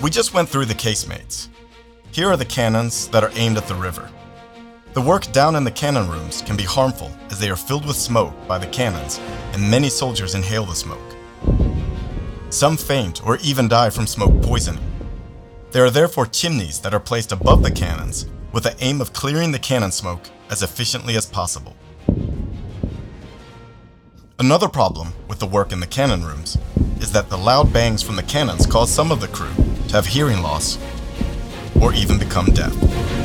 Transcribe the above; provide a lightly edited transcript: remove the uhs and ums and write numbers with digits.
We just went through the casemates. Here are the cannons that are aimed at the river. The work down in the cannon rooms can be harmful as they are filled with smoke by the cannons and many soldiers inhale the smoke. Some faint or even die from smoke poisoning. There are therefore chimneys that are placed above the cannons with the aim of clearing the cannon smoke as efficiently as possible. Another problem with the work in the cannon rooms is that the loud bangs from the cannons cause some of the crew to have hearing loss or even become deaf.